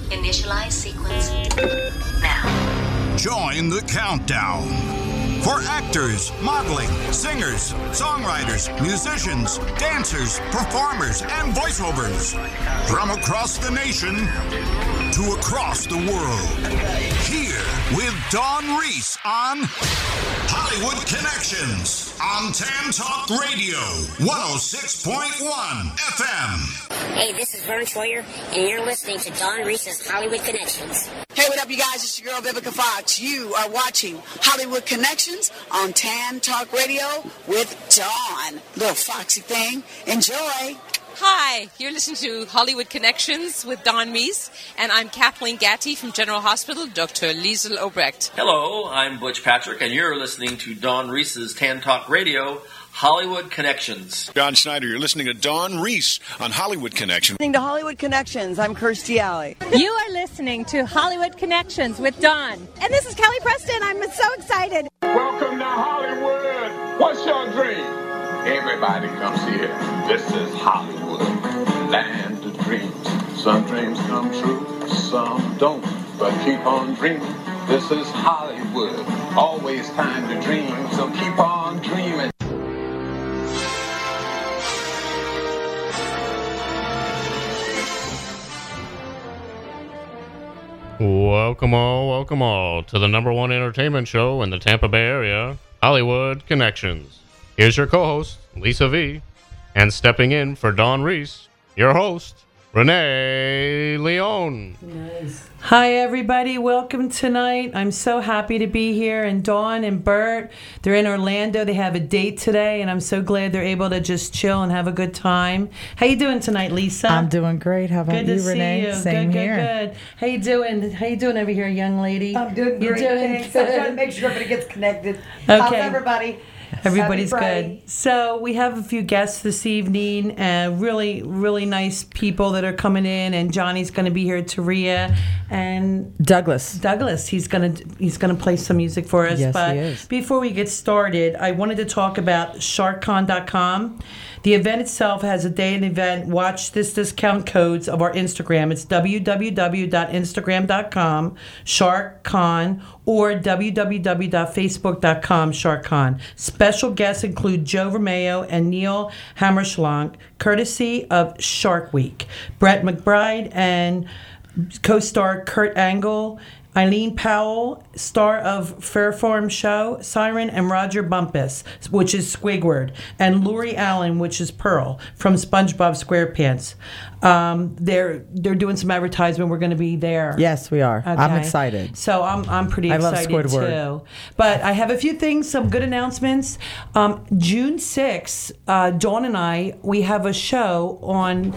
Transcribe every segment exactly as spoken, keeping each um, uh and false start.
Initialize sequence now. Join the countdown for actors, modeling, singers, songwriters, musicians, dancers, performers, and voiceovers from across the nation to across the world. Here with Dawn Reese on Hollywood Connections on Tan Talk Radio, one oh six point one F M. Hey, this is Vern Troyer, and you're listening to Dawn Reese's Hollywood Connections. Hey, what up, you guys? It's your girl, Vivica Fox. You are watching Hollywood Connections on Tan Talk Radio with Dawn. Little foxy thing. Enjoy. Hi, you're listening to Hollywood Connections with Dawn Reese, and I'm Kathleen Gatty from General Hospital, Doctor Liesl Obrecht. Hello, I'm Butch Patrick, and you're listening to Dawn Reese's Tan Talk Radio, Hollywood Connections. John Schneider, you're listening to Dawn Reese on Hollywood Connections. Listening to Hollywood Connections, I'm Kirstie Alley. You are listening to Hollywood Connections with Dawn. And this is Kelly Preston. I'm so excited. Welcome to Hollywood. What's your dream? Everybody comes here. This is Hollywood, land of dreams. Some dreams come true, some don't. But keep on dreaming. This is Hollywood. Always time to dream, so keep on dreaming. Welcome all, welcome all to the number one entertainment show in the Tampa Bay area, Hollywood Connections. Here's your co-host, Lisa V, and stepping in for Dawn Reese, your host, Renee Leon. Nice. Hi, everybody. Welcome tonight. I'm so happy to be here. And Dawn and Bert, they're in Orlando. They have a date today, and I'm so glad they're able to just chill and have a good time. How you doing tonight, Lisa? I'm doing great. How about good you, to Renee? See you. Same good, here. Good, good. How you doing? How you doing over here, young lady? I'm doing You're great. doing Thanks. good. I'm trying to make sure everybody gets connected. Okay. How's everybody? Everybody's Happy Friday. good. So we have a few guests this evening, and really, really nice people that are coming in. And Johnny's going to be here, Taria, and Douglas. Douglas, he's going to he's going to play some music for us. Yes, but he is. Before we get started, I wanted to talk about shark con dot com. The event itself has a day and event. Watch this discount codes of our Instagram. It's w w w dot instagram dot com SharkCon or w w w dot facebook dot com SharkCon. Special guests include Joe Romeo and Neil Hammerschlag, courtesy of Shark Week. Brett McBride and co-star Kurt Angle, Eileen Powell, star of Fairform Show, Siren, and Roger Bumpus, which is Squidward, and Lori Allen, which is Pearl, from SpongeBob SquarePants. Um, they're they're doing some advertisement. We're going to be there. Yes, we are. Okay. I'm excited. So I'm I'm pretty I love excited Squidward. too. But I have a few things, some good announcements. Um, June sixth, uh, Dawn and I, we have a show on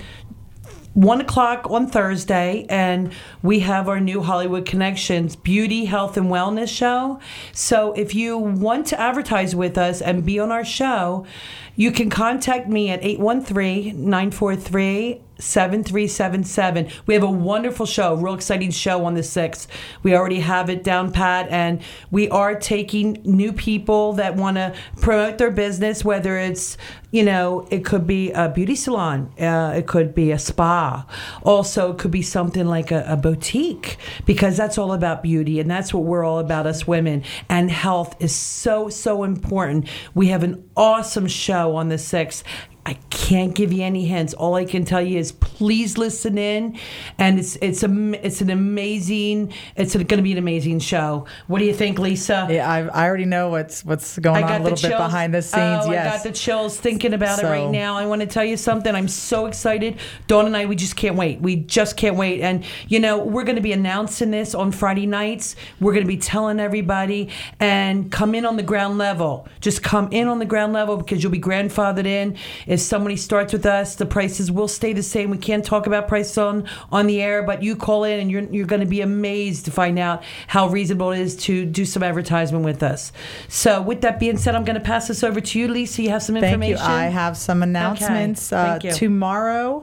One o'clock on Thursday, and we have our new Hollywood Connections Beauty, Health, and Wellness show. So if you want to advertise with us and be on our show, you can contact me at eight one three, nine four three, seven three seven seven. We have a wonderful show, real exciting show on the sixth. We already have it down pat, and we are taking new people that want to promote their business, whether it's, you know, it could be a beauty salon, uh, it could be a spa. Also, it could be something like a, a boutique, because that's all about beauty, and that's what we're all about, us women. And health is so, so important. We have an awesome show on the sixth. I can't give you any hints. All I can tell you is please listen in, and it's it's a it's an amazing it's going to be an amazing show. What do you think, Lisa? Yeah, I I already know what's what's going on a little bit behind the scenes. Oh, yes, I got the chills thinking about so. it right now. I want to tell you something. I'm so excited. Dawn and I, we just can't wait. We just can't wait. And you know, we're going to be announcing this on Friday nights. We're going to be telling everybody, and come in on the ground level. Just come in on the ground level, because you'll be grandfathered in. If somebody starts with us, the prices will stay the same. We can't talk about prices on, on the air, but you call in and you're you're going to be amazed to find out how reasonable it is to do some advertisement with us. So with that being said, I'm going to pass this over to you, Lisa. You have some information? Thank you. I have some announcements. Okay. Thank uh, you. Tomorrow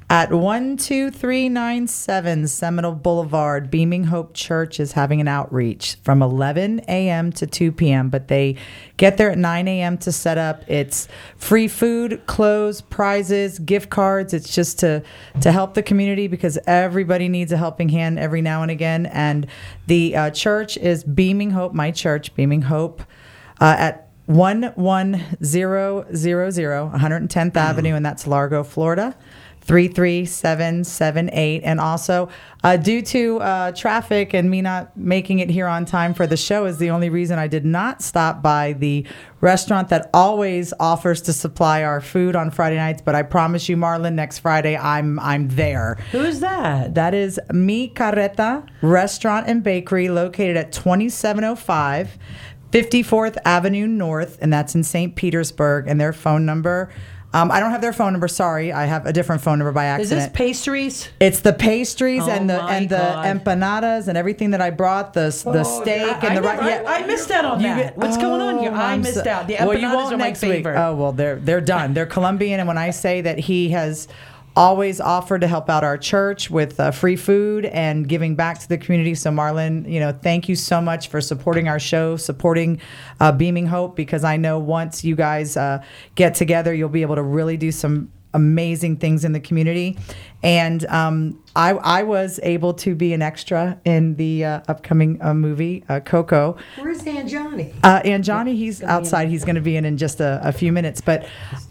At one two three nine seven Seminole Boulevard, Beaming Hope Church is having an outreach from eleven a.m. to two p.m., but they get there at nine a.m. to set up. It's free food, clothes, prizes, gift cards. It's just to, to help the community because everybody needs a helping hand every now and again. And the uh, church is Beaming Hope, my church, Beaming Hope, uh, at one one zero zero zero, one hundred tenth Avenue, and that's Largo, Florida. three three seven seven eight. And also, uh, due to uh, traffic and me not making it here on time for the show is the only reason I did not stop by the restaurant that always offers to supply our food on Friday nights. But I promise you, Marlon, next Friday I'm I'm there. Who is that? That is Mi Carreta Restaurant and Bakery, located at twenty-seven oh five fifty-fourth Avenue North, and that's in Saint Petersburg. And their phone number... Um, I don't have their phone number. Sorry, I have a different phone number by accident. Is this pastries? It's the pastries oh and the and God. the empanadas and everything that I brought. The the oh, steak I, and I the never, right. Yeah, I, I missed out on you that. Get, What's oh, going on here? I I'm missed so, out. The well, empanadas you won't are my next week. favorite. Oh well, they're they're done. They're Colombian, and when I say that he has always offered to help out our church with uh, free food and giving back to the community. So Marlon, you know, thank you so much for supporting our show, supporting uh, Beaming Hope, because I know once you guys uh, get together, you'll be able to really do some amazing things in the community. And um, I, I was able to be an extra in the uh, upcoming uh, movie, uh, Coco. Where's Aunt Johnny? Uh, and Johnny, he's outside. He's going to be in in just a, a few minutes. But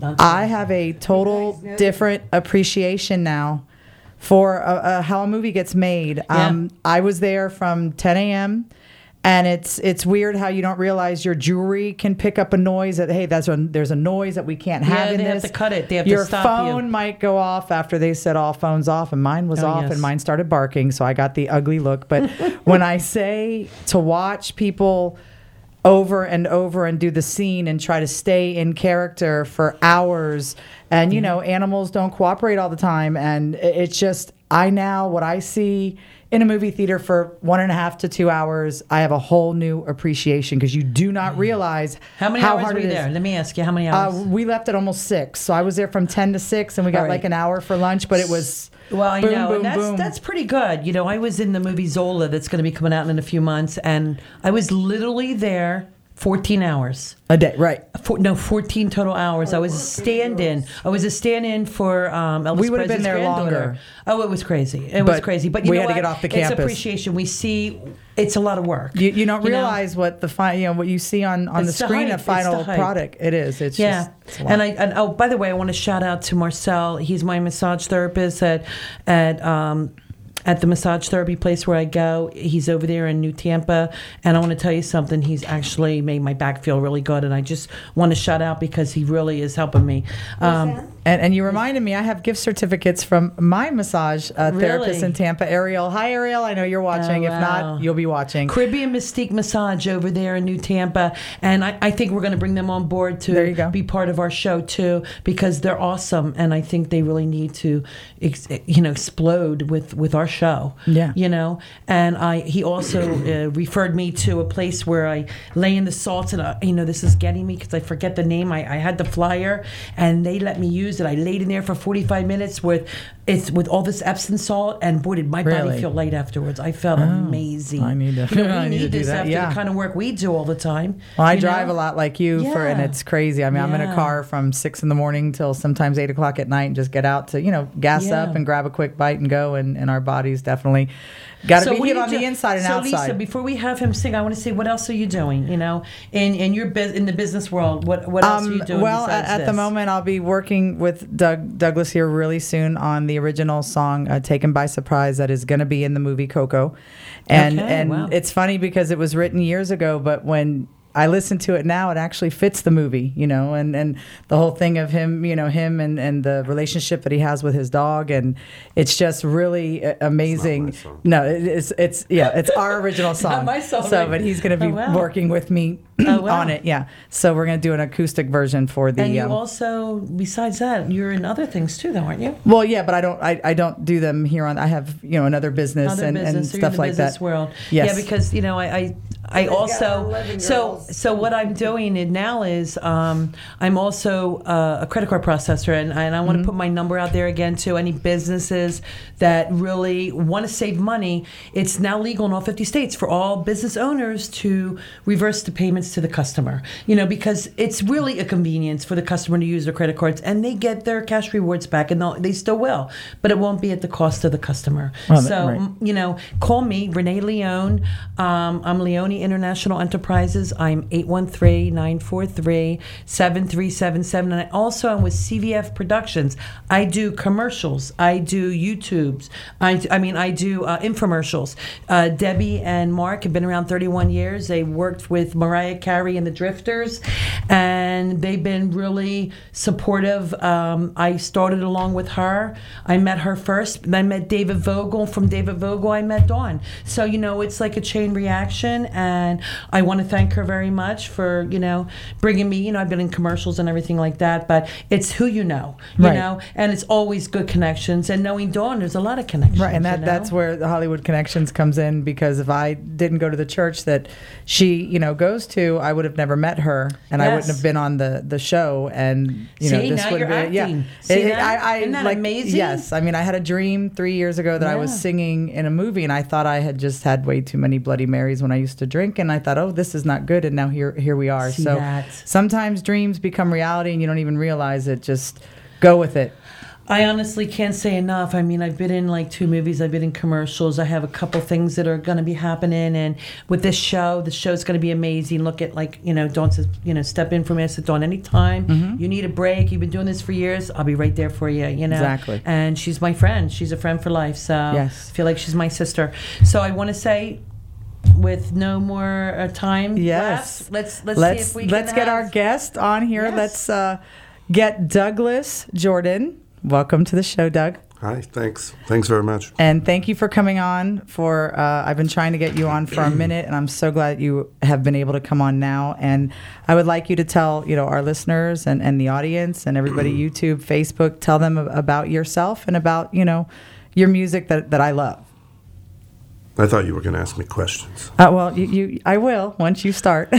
I have a total different appreciation now for uh, uh, how a movie gets made. Yeah. Um, I was there from ten a.m., and it's it's weird how you don't realize your jewelry can pick up a noise that, hey, that's a, there's a noise that we can't have yeah, in they this. have to cut it. They have your to stop phone you. might go off after they said all phones off, and mine was Oh, off, yes. and mine started barking, so I got the ugly look. But when I say to watch people over and over and do the scene and try to stay in character for hours, and you know, animals don't cooperate all the time, and it's just, I now, what I see in a movie theater for one and a half to two hours, I have a whole new appreciation, because you do not realize How many how hours hard were you it is. there? Let me ask you, how many hours? Uh, we left at almost six, so I was there from ten to six, and we got All right. like an hour for lunch. But it was Well, I boom, know, boom, and that's boom. that's pretty good. You know, I was in the movie Zola that's going to be coming out in a few months, and I was literally there fourteen hours. A day, right? For, no, fourteen total hours. I was a stand-in. I was a stand-in for um, Elvis We would have been Presley's there granddaughter. longer. Oh, it was crazy. It was But crazy. But you we know had to what? get off the It's campus. appreciation. We see it's a lot of work. You, you don't You know? realize what the fi- you know what you see on, on the It's the screen hype. of It's the final hype. product. It is. It's yeah, just it's a lot. and I and, oh, by the way, I want to shout out to Marcel. He's my massage therapist at at um, at the massage therapy place where I go. He's over there in New Tampa, and I want to tell you something. He's actually made my back feel really good, and I just want to shout out because he really is helping me. Um, And, and you reminded me, I have gift certificates from my massage uh, therapist Really? in Tampa, Ariel. Hi, Ariel. I know you're watching. Oh, If wow. not, you'll be watching. Caribbean Mystique Massage over there in New Tampa, and I, I think we're going to bring them on board There you to go. be part of our show too, because they're awesome, and I think they really need to, ex, you know, explode with, with our show. Yeah. you know. And I he also uh, referred me to a place where I lay in the salts, and uh, you know, this is getting me because I forget the name. I, I had the flyer, and they let me use it. I laid in there for forty-five minutes with it's with all this Epsom salt, and boy, did my Really? body feel light afterwards. I felt amazing. I need to- You know, we I need need, to do this that, after yeah. the kind of work we do all the time. Well, I you drive know? a lot like you, for, and Yeah. it's crazy. I mean, I'm in a Yeah. car from six in the morning till sometimes eight o'clock at night, and just get out to, you know, gas Yeah. up and grab a quick bite and go. And, and our bodies definitely got to So be what hit do you on the do- inside and so outside. Lisa, before we have him sing, I want to say, what else are you doing? You know, in in your bus in the business world, what what else are you doing? Um, well, besides at, at the this? moment, I'll be working with Doug Douglas here really soon on the original song uh, "Taken by Surprise" that is going to be in the movie Coco, and Okay, and wow. it's funny because it was written years ago, but when I listen to it now, it actually fits the movie, you know, and, and the whole thing of him, you know, him and, and the relationship that he has with his dog. And it's just really uh, amazing. No, it, it's, it's, yeah, it's our original song. my song, So, right? but he's going to be Oh, wow. working with me Oh, wow. on it. Yeah. So we're going to do an acoustic version for the. And you um, also, besides that, you're in other things too, though, aren't you? well, yeah, but I don't. I, I don't do them here on. I have you know another business Other and, business, and so you're stuff in the like business that. world. Yes. Yeah, because you know I. I I They've got also eleven so girls. so what I'm doing it now is um, I'm also uh, a credit card processor, and, and I want to put my number out there again to any businesses that really want to save money. It's now legal in all fifty states for all business owners to reverse the payments to the customer. You know, because it's really a convenience for the customer to use their credit cards, and they get their cash rewards back, and they'll- they still will, but it won't be at the cost of the customer. Well, that- so right. m- you know, call me, Renee Leone. Um, I'm Leone International Enterprises. I'm eight one three, nine four three, seven three seven seven. And I also am with C V F Productions. I do commercials. I do YouTubes. I, I mean, I do uh, infomercials. Uh, Debbie and Mark have been around thirty-one years. They worked with Mariah Carey and the Drifters, and they've been really supportive. Um, I started along with her. I met her first. Then I met David Vogel. From David Vogel, I met Dawn. So, you know, it's like a chain reaction, and I want to thank her very much for, you know, bringing me, you know, I've been in commercials and everything like that, but it's who you know, you Right. know, and it's always good connections. And knowing Dawn, there's a lot of connections. Right, and that you know? that's where the Hollywood Connections comes in, because if I didn't go to the church that she, you know, goes to, I would have never met her, and I wouldn't Yes. have been on the, the show, and you know, See, this now would you're have been yeah. acting. See that? I, I Isn't that like, amazing? Yes, I mean, I had a dream three years ago that I was Yeah. singing in a movie, and I thought I had just had way too many Bloody Marys when I used to drink, and I thought, oh, this is not good, and now here here we are. See so that? sometimes dreams become reality, and you don't even realize it. Just go with it. I honestly can't say enough. I mean, I've been in like two movies. I've been in commercials. I have a couple things that are going to be happening. And with this show, the show's going to be amazing. Look at, like, you know, Dawn says, you know, step in for me. I said, Dawn, anytime Mm-hmm. you need a break, you've been doing this for years, I'll be right there for you, you know. Exactly. And she's my friend. She's a friend for life. So Yes. I feel like she's my sister. So I want to say, with no more uh, time Yes. left, let's, let's, let's see if we can let's get have- our guest on here. Yes. Let's uh, get Douglas Jordan. Welcome to the show, Doug. Hi, thanks. Thanks very much. And thank you for coming on. For uh, I've been trying to get you on for a minute, and I'm so glad you have been able to come on now. And I would like you to tell you know our listeners and, and the audience and everybody, YouTube, Facebook, tell them about yourself and about you know your music that, that I love. I thought you were going to ask me questions. Uh, well, you, you I will once you start.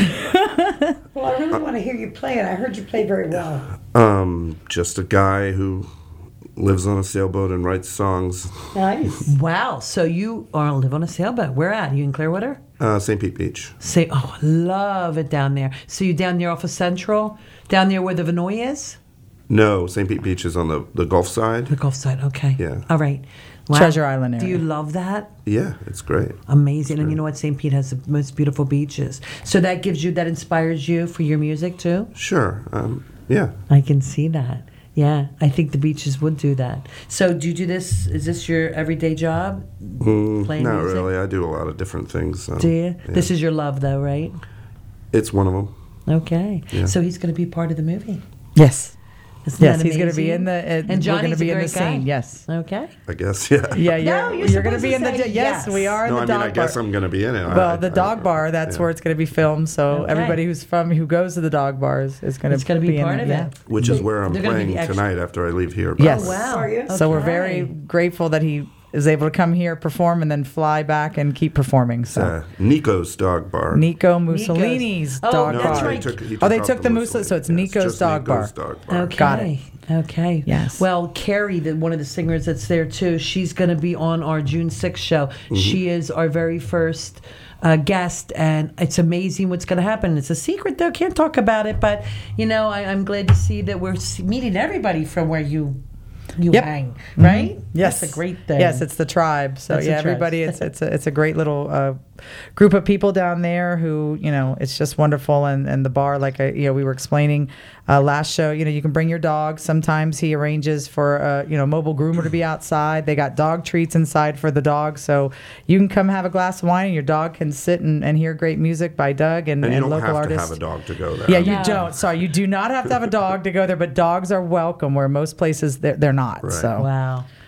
Well, I really want to hear you play it. I heard you play very well. Um, just a guy who lives on a sailboat and writes songs. Nice. Wow. So you are live on a sailboat. Where at? You in Clearwater? Uh, Saint Pete Beach. Say, oh, I love it down there. So you down there off of Central? Down there where the Vinoy is? No, Saint Pete Beach is on the, the Gulf side. The Gulf side, okay. Yeah. All right. Wow. Treasure Island area. Do you love that? Yeah, it's great. Amazing. And you know what? Saint Pete has the most beautiful beaches. So that gives you, that inspires you for your music too? Sure. Um, yeah. I can see that. Yeah. I think the beaches would do that. So do you do this, is this your everyday job? Mm, Playing not music? really. I do a lot of different things. So, Do you? yeah. This is your love though, right? It's one of them. Okay. Yeah. So he's going to be part of the movie. Yes. Isn't Yes, that he's going to be amazing? in the. Uh, And we're Johnny's going to be a in the great guy. scene. Yes. Okay. I guess, yeah. Yeah, you're, No, you're you're going to supposed be to in the. say Yes, yes. we are in No, the I mean, dog I guess bar. I'm going to be in it. I- Well, I- the I- dog bar, that's yeah. where it's going to be filmed. So Okay. everybody who's from, who goes to the dog bars is going It's gonna be in part it. of Yeah. it. Which is where I'm They're gonna be playing the extra- tonight after I leave here. Yes. Oh, wow. Are you? So we're Okay. very grateful that he is able to come here, perform, and then fly back and keep performing. So Uh, Nico's Dog Bar. Nico Mussolini's Oh, dog that's bar. he right. took- he Oh, they off took the Mussolini. Mussolini, so it's Yeah, Nico's just Dog Nico's Bar. Dog Bar. Okay. Got it. Okay. Yes. Well, Carrie, the, one of the singers that's there too, she's going to be on our June sixth show. Mm-hmm. She is our very first uh, guest, and it's amazing what's going to happen. It's a secret, though. Can't talk about it, but, you know, I, I'm glad to see that we're s- meeting everybody from where you you Yep. hang, right? Mhm. Yes, That's a great thing. Yes, it's the tribe. So That's the yeah, tribe. everybody. It's it's a, it's a great little uh, group of people down there who you know it's just wonderful. And, and the bar, like I, you know, we were explaining uh, last show. You know, you can bring your dog. Sometimes he arranges for uh, you know mobile groomer to be outside. They got dog treats inside for the dog, so you can come have a glass of wine and your dog can sit and, and hear great music by Doug and, And you and don't local have artists. to have a dog to go there. Yeah, you No. don't. Sorry, you do not have to have a dog to go there, but dogs are welcome where most places they're, they're not. Right. So Wow.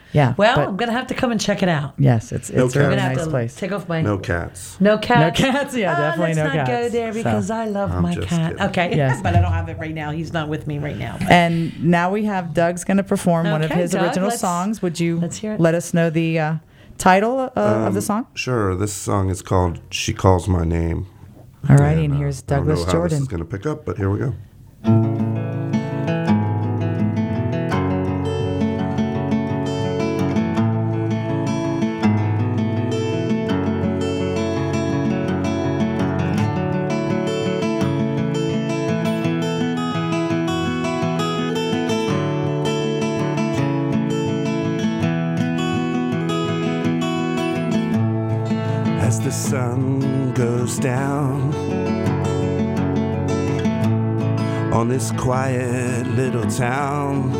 Yeah. Well, but- I'm gonna have to come and check it out. Yes, it's No it's a really I'm gonna have nice to place. take off my No cats. no cats. No cats, yeah, Oh, definitely let's no not cats. go there because So- I love I'm my just cat. kidding. Okay, Yes. but I don't have it right now. He's not with me right now. But- And now we have Doug's going to perform one of Okay, his Doug, original let's- songs. Would you let's hear it. let us know the uh, title uh, of the Um, song? Sure. This song is called "She Calls My Name." All righty, and uh, here's I don't know Douglas how Jordan. This is going to pick up, but here we go. As the sun goes down on this quiet little town,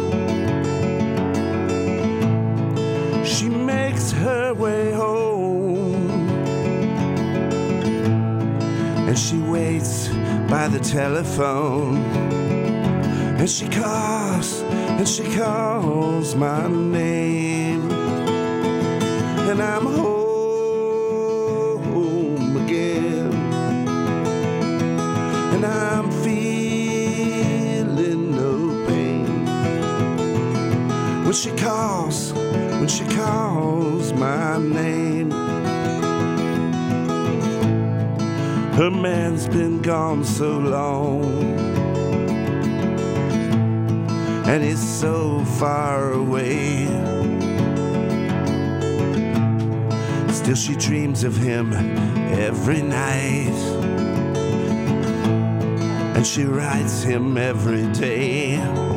she makes her way home, and she waits by the telephone, and she calls, and she calls my name, and I'm home again, and I'm feeling no pain when she calls, when she calls my name. Her man's been gone so long, and he's so far away. Still she dreams of him every night, and she writes him every day.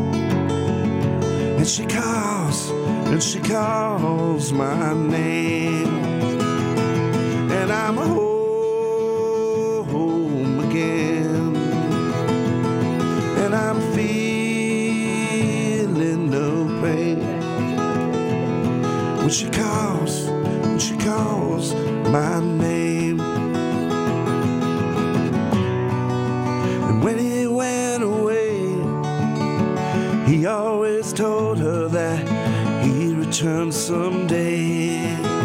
And she calls, and she calls my name, and I'm home again, and I'm feeling no pain when she calls, when she calls my name. And when he went away, he always told her that he'd return someday.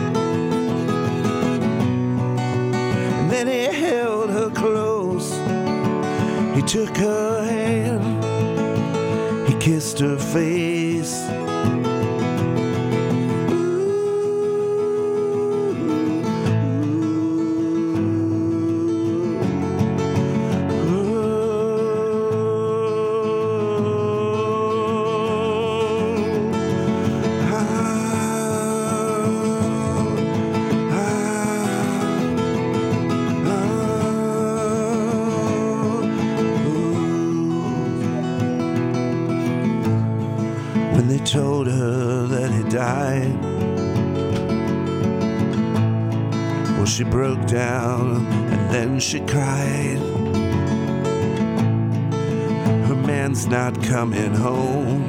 And then he held her close, he took her hand, he kissed her face. When they told her that he died, well, she broke down and then she cried. Her man's not coming home,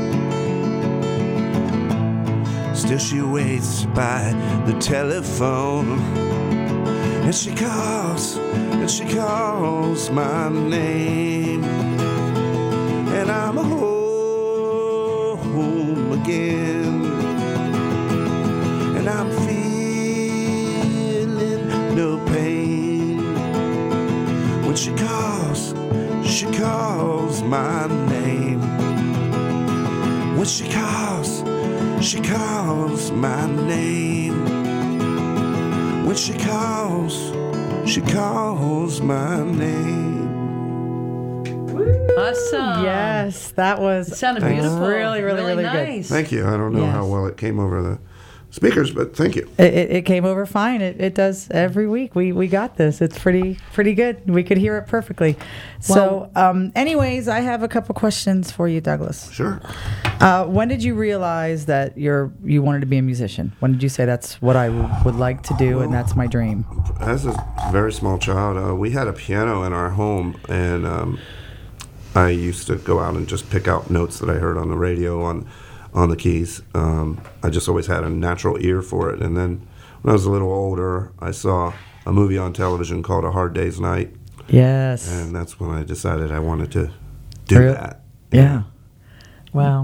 still she waits by the telephone, and she calls, and she calls my name, and I'm home again, and I'm feeling no pain when she calls, she calls my name, when she calls, she calls my name, when she calls, she calls my name. Awesome. Yes, that was It sounded Thanks. beautiful. really, really, really, nice. Thank you. I don't know Yes. how well it came over the speakers, but thank you. It, it, it came over fine. It, it does every week. We we got this. It's pretty pretty good. We could hear it perfectly. So, um, anyways, I have a couple questions for you, Douglas. Sure. Uh, when did you realize that you're you wanted to be a musician? When did you say that's what I w- would like to do and that's my dream? As a very small child, uh, we had a piano in our home, and um, I used to go out and just pick out notes that I heard on the radio on on the keys. Um, I just always had a natural ear for it. And then when I was a little older, I saw a movie on television called A Hard Day's Night. Yes. And that's when I decided I wanted to do Real- that. Yeah. Wow.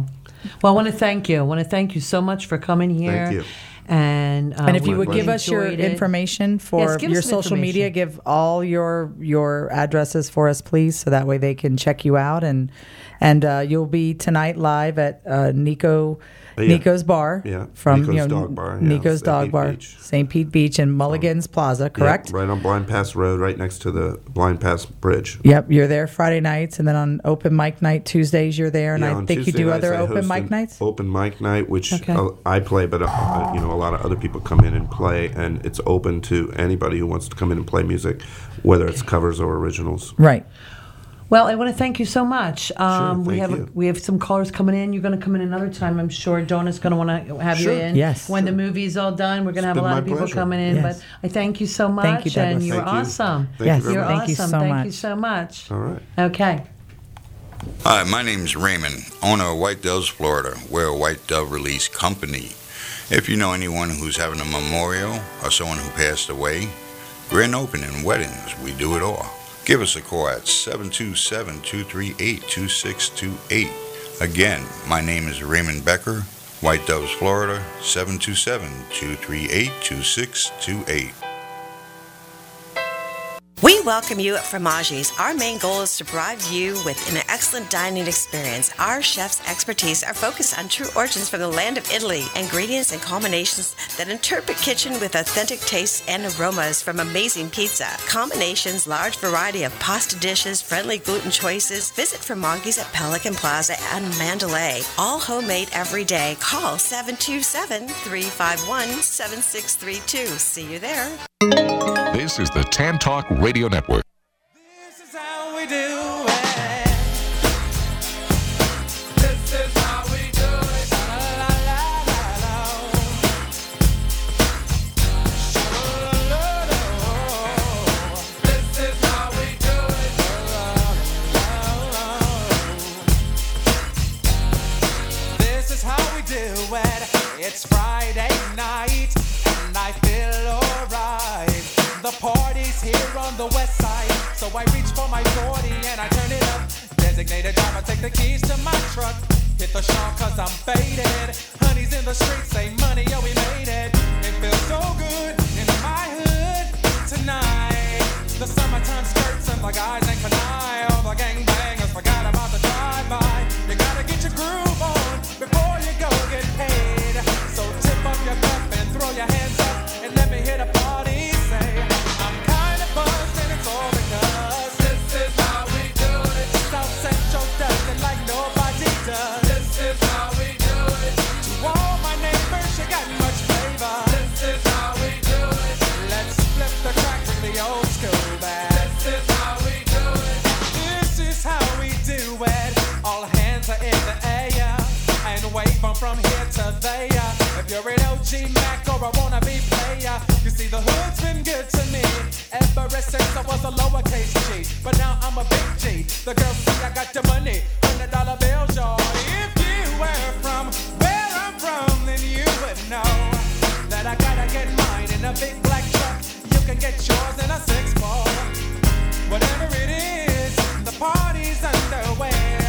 Well, I want to thank you. I want to thank you so much for coming here. Thank you. And, uh, and if you would we give us your enjoyed it. information for Yes, give us your some social media, information. give all your your addresses for us, please, so that way they can check you out. And and uh, you'll be tonight live at uh, Nico Oh, yeah. Nico's Bar. Yeah, from Nico's you know, Dog Bar, yeah, Nico's Saint Dog Pete Bar, Beach. Saint Pete Beach, and Mulligan's Plaza. Correct. Yeah, right on Blind Pass Road, right next to the Blind Pass Bridge. Yep, you're there Friday nights, and then on open mic night Tuesdays you're there, and Yeah, I on think Tuesday you do nights other I open host mic an nights. Open mic night, which Okay. uh, I play, but uh, you know a lot of other people come in and play, and it's open to anybody who wants to come in and play music, whether it's covers or originals. Right. Well, I want to thank you so much. Um, we thank have you. we have some callers coming in. You're going to come in another time, I'm sure. Donna's going to want to have Sure. you in. Yes. When the movie's all done, we're going to have a been lot my of people pleasure. coming in. Yes. But I thank you so much. Thank you, and Douglas. you're Thank you. awesome. Thank Yes. you very You're much. Thank awesome. you so thank much. you so much. All right. Okay. Hi, my name's Raymond, owner of White Doves, Florida. We're a White Dove release company. If you know anyone who's having a memorial or someone who passed away, grand opening, weddings, we do it all. Give us a call at seven two seven, two three eight, two six two eight. Again, my name is Raymond Becker, White Doves, Florida, seven two seven, two three eight, two six two eight. We welcome you at Fromages. Our main goal is to provide you with an excellent dining experience. Our chefs' expertise are focused on true origins from the land of Italy, ingredients and combinations that interpret kitchen with authentic tastes and aromas from amazing pizza. Combinations, large variety of pasta dishes, friendly gluten choices. Visit Fromages at Pelican Plaza and Mandalay. All homemade every day. Call seven two seven, three five one, seven six three two. See you there. This is the Tan Talk Radio Network. This is how we do it. This is how we do it. La la la la la. La la la. This is how we do it. La la la. This is how we do it. It's Friday night and I feel alright. The party's here on the west side, so I reach for my forty and I turn it up. Designated driver, take the keys to my truck. Hit the shop cause I'm faded. Honey's in the streets, say money, yo, we made it. It feels so good in my hood tonight. The summertime skirts and the guys ain't canine. All the gangbangers forgot about the drive-by. You gotta get your groove on before you go get paid. So tip up your cup and throw your hands up and let me hear the party say, I'm kinda buzzed and it's all because this is how we do it. South Central does it like nobody does. This is how we do it. To all my neighbors, you got much flavor. This is how we do it. Let's flip the crack with the old school back. This is how we do it. This is how we do it. All hands are in the air and wave them from here to there. If you're an O G Mac or a wannabe player, you see the hood's been good to me ever since I was a lowercase G. But now I'm a big G. The girls see I got the money, hundred dollar bills, y'all. If you were from where I'm from, then you would know that I gotta get mine in a big black truck. You can get yours in a six ball. Whatever it is, the party's underway.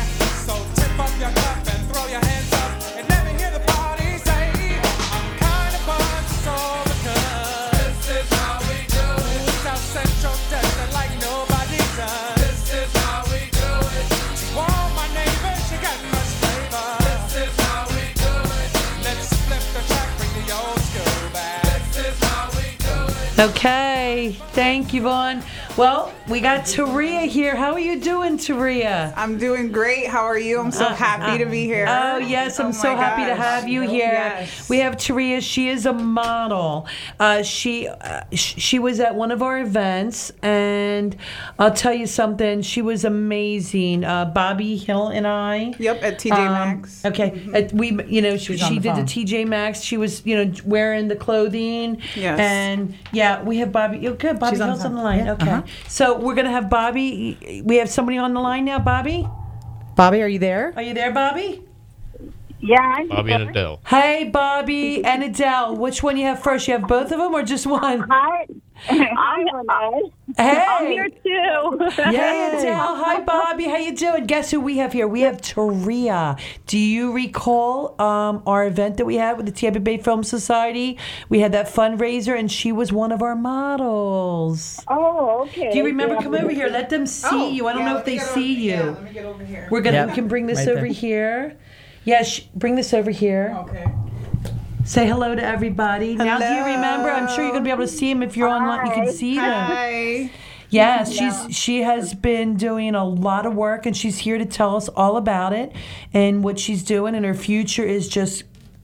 So tip up your cup and throw your hands up and let me hear the party say, I'm kinda buzzed, it's all because this is how we do it. South Central does it like nobody does. This is how we do it. To all my neighbors, you got much flavor. This is how we do it. Let's flip the track, bring the old school back. This is how we do it. Okay. Thank you, Vaughn. Well, we got Taria here. How are you doing, Taria? I'm doing great. How are you? I'm so Uh, happy uh, to be here. Oh, yes. I'm Oh so my happy to gosh. have you here. Yes. We have Taria. She is a model. Uh, she uh, sh- she was at one of our events, and I'll tell you something. She was amazing. Uh, Bobby Hill and I. Yep, at T J Maxx. Um, okay. At, we, you know, she, She's on she the did phone. the T J Maxx. She was, you know, wearing the clothing. Yes. And, yeah, we have Bobby. Oh, good. Bobby She's on the Hill's on the phone. line. Yeah. Okay. Uh-huh. So we're going to have Bobby. We have somebody on the line now. Bobby? Bobby, are you there? Are you there, Bobby? Yeah, I'm Bobby here. and Adele. Hey, Bobby and Adele. Which one you have first? You have both of them or just one? Hi. Hi, Renee. Hey. I'm here too. Hey, Adele. Hi, Bobby. How you doing? Guess who we have here? We have Taria. Do you recall um, our event that we had with the Tampa Bay Film Society? We had that fundraiser, and she was one of our models. Oh, okay. Do you remember? Yeah. Come over here. Let them see Oh, you. I don't yeah, know let if me they get see over- you. yeah, let me get over here. We're gonna. Yep, We can bring this right over there. here. Yeah, sh- bring this over here. Okay. Say hello to everybody. Now, do you remember? I'm sure you're going to be able to see them if you're online. You can see them. Hi. Yes, she's she has been doing a lot of work, and she's here to tell us all about it and what she's doing. And her future is just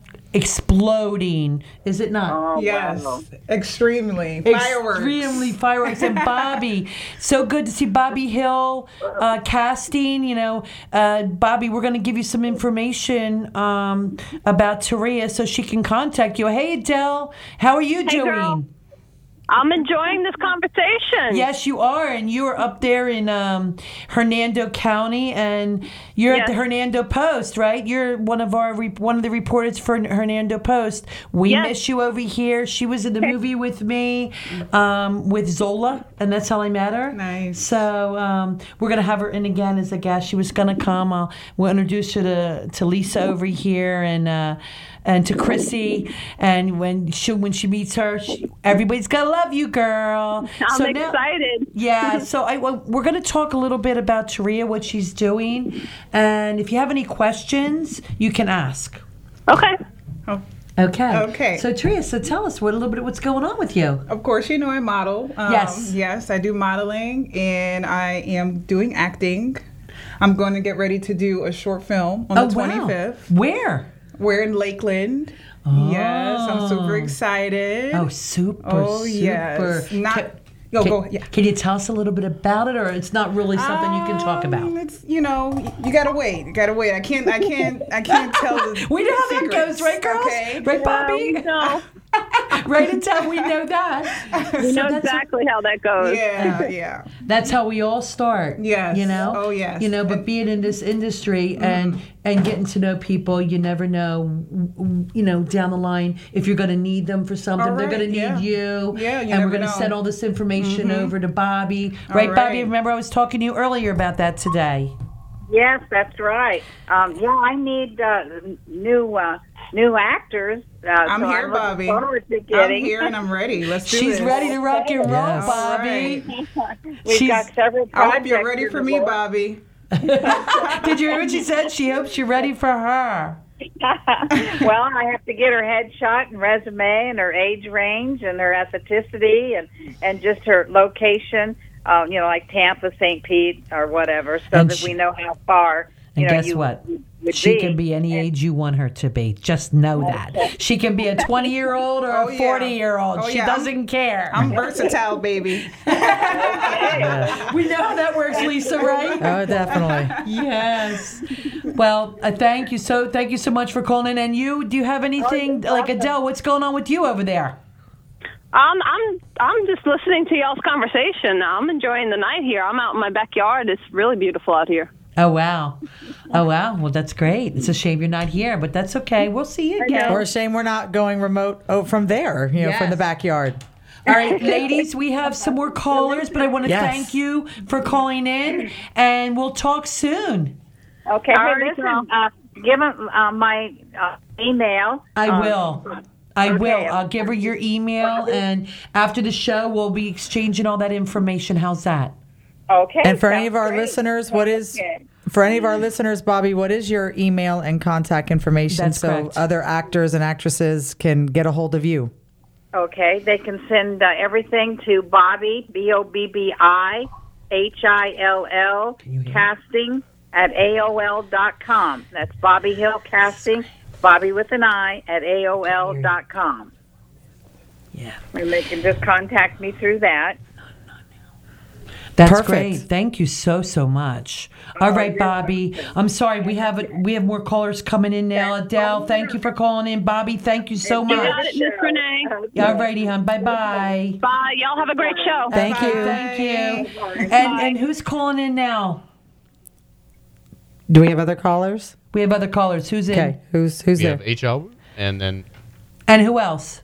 exploding, is it not? Oh, Yes, wow. extremely. Fireworks. Extremely fireworks. And Bobby, so good to see Bobby Hill uh, casting. You know, uh, Bobby, we're going to give you some information um, about Taria so she can contact you. Hey, Adele, how are you Hey, doing? girl. I'm enjoying this conversation. Yes, you are, and you are up there in um, Hernando County, and you're at the Yes. Hernando Post, right? You're one of our re- one of the reporters for Hernando Post. We Yes. miss you over here. She was in the movie with me, um, with Zola, and that's how I met her. Nice. So um, we're gonna have her in again as a guest. She was gonna come. I'll, we'll introduce her to to Lisa over here, and. Uh, and to Chrissy, and when she when she meets her, she, everybody's gonna love you, girl. I'm So now- excited. yeah, so I, well, we're going to talk a little bit about Taria, what she's doing, and if you have any questions, you can ask. Okay. Okay. Okay. So Taria, so tell us what a little bit of what's going on with you. Of course, you know I model. Um, Yes. Yes, I do modeling, and I am doing acting. I'm going to get ready to do a short film on Oh, the wow. twenty-fifth. Where? We're in Lakeland. Yes, I'm super excited. Oh, super, Oh, super. yes. Not. Can, Yo, can, go. Yeah. can you tell us a little bit about it, or it's not really something you can talk about? Um, It's you know you gotta wait. You gotta wait. I can't. I can't. I can't tell the. We know how that secrets, goes, right, girls? Okay. Right, Bobby? No. Right, until we know that. We So know that's- exactly how that goes. Yeah. Yeah. That's how we all start. Yes. You know? Oh, yes. You know, but being in this industry and and getting to know people, you never know, you know, down the line, if you're going to need them for something. All They're going to need right, yeah. you. Yeah, you And never we're going to know. send all this information Mhm. over to Bobby. All Right, Bobby? right. Remember I was talking to you earlier about that today. Yes, that's right. Um, yeah, I need uh, new uh, new actors. Uh, I'm so here, I'm looking Bobby. forward to I'm getting. here and I'm ready. Let's do She's this. ready to rock and roll, Yes. Bobby. We've She's- got several I hope projects. you're ready here for to me, work. Bobby. Did you hear what she said? She hopes you're ready for her. Well, I have to get her headshot and resume and her age range and her ethnicity and and just her location. Uh, you know, like Tampa, Saint Pete, or whatever, so And that she- we know how far. And you know, guess you what? would She be. can be any age you want her to be. Just know that. She can be a twenty-year-old or Oh, a yeah. forty-year-old. Oh, She yeah. doesn't care. I'm versatile, baby. We know how that works, Lisa, right? Oh, definitely. Yes. Well, uh, thank you so thank you so much for calling in. And you, do you have anything like Adele? What's going on with you over there? Um, I'm I'm just listening to y'all's conversation. I'm enjoying the night here. I'm out in my backyard. It's really beautiful out here. Oh wow, oh wow. Well, that's great. It's a shame you're not here, but that's okay. We'll see you again. Or a shame we're not going remote oh, from there, you know, from the Yes. backyard. All right, ladies, we have some more callers, but I want to Yes. thank you for calling in, and we'll talk soon. Okay, All hey, right, listen, girl. uh, give them uh, my uh, email. I Um, will. I okay. will. I'll give her your email, and after the show, we'll be exchanging all that information. How's that? Okay. And for any of sounds our great. listeners, what is Okay. for any of our listeners, Bobby, what is your email and contact information That's so correct. other actors and actresses can get a hold of you? Okay, they can send uh, everything to Bobby, B O B B I H I L L, casting at A O L dot com. That's Bobby Hill Casting, Bobby with an I, at A O L dot com. Yeah. And they can just contact me through that. That's Perfect. great. Thank you so so much. All right, Bobby. I'm sorry we have it. We have more callers coming in now. Adele, thank you for calling in. Bobby, thank you so You got much. it, Miss Renee. All righty, hon. Bye bye. Bye. Y'all have a great show. Thank you. Thank you. And and who's calling in now? Do we have other callers? We have other callers. Who's in? Okay, who's who's we there? have H. Albert, and then And who else?